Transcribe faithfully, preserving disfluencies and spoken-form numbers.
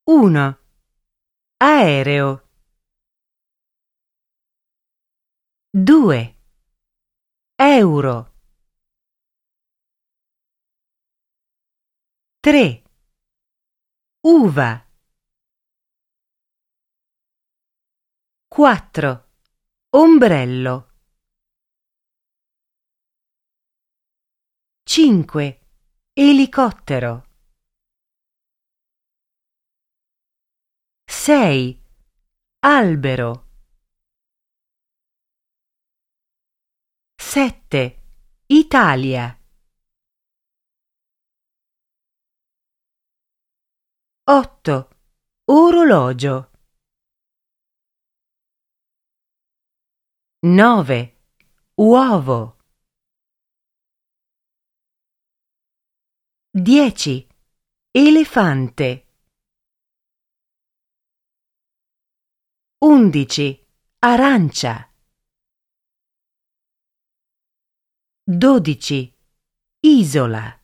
uno. Aereo. due. Euro. tre. Uva. quattro. Ombrello. cinque. Elicottero. sei. Albero. sette. Italia. otto. Orologio. nove. Uovo. dieci. Elefante. undici. Arancia. dodici. Isola.